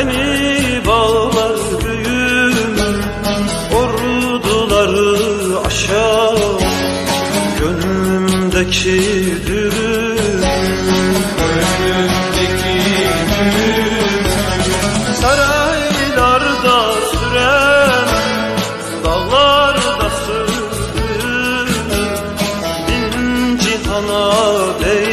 beni bağlar büyür, orduları aşar gönlümdeki dürüm, saraylarda süren, dağlarda sürdüm, bin cihana değil